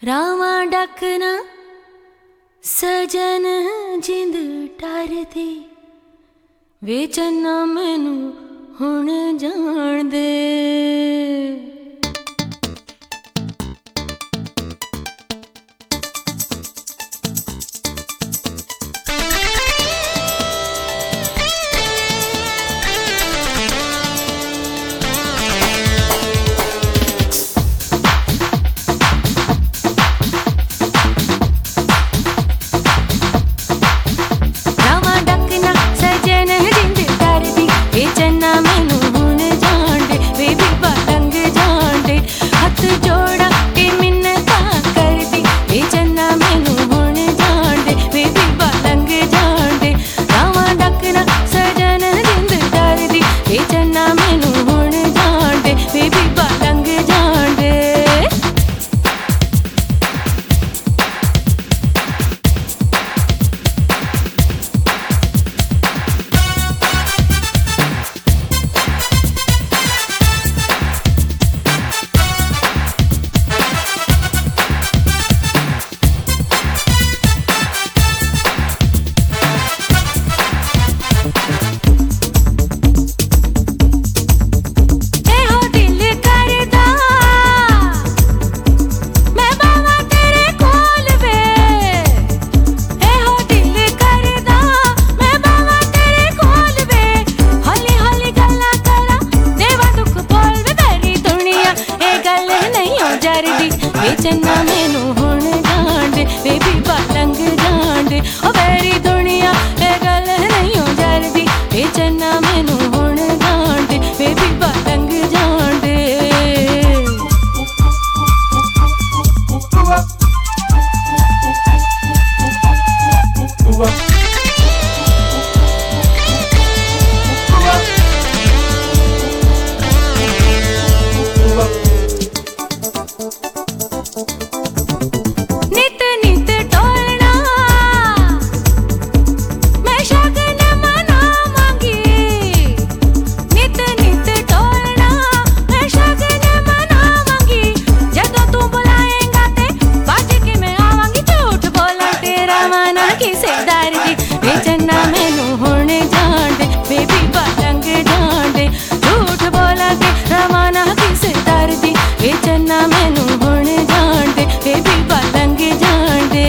रावा डकना सजन जिंद टारदी वे चन्ना मैनू हुण जान दे। चन्ना मैनू हुण जान दे बेबी पलंग जान दे ओ मेरी दुनिया ए गल नहीं हो जरदी वे चन्ना मैनू हुण जान दे बेबी पलंग जान दे। वे चन्ना मैनू हुण जान दे बेबी पलंग जान दे झूठ बोला के रवाना किसे दर्दी वे चन्ना मैनू हुण जान दे बेबी पलंग जान दे।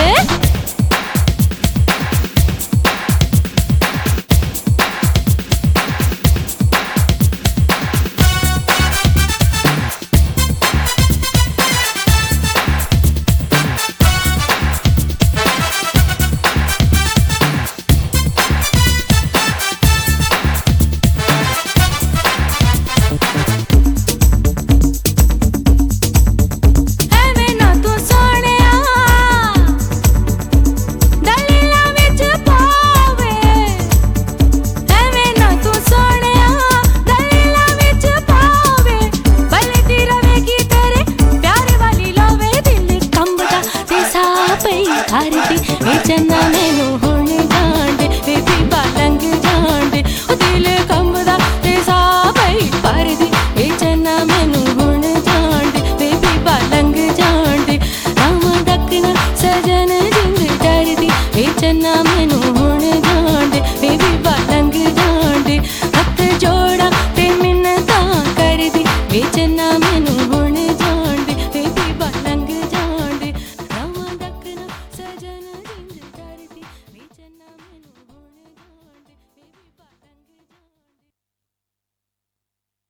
वे चन्ना मैनू हुण जान दे बेबी पलंग जान दे ओ दिल कंबदा ते साह पई भरदी वे चन्ना मैनू हुण जान दे बेबी पलंग जान दे रावां डकना सजन जिंद डरदी वे चन्ना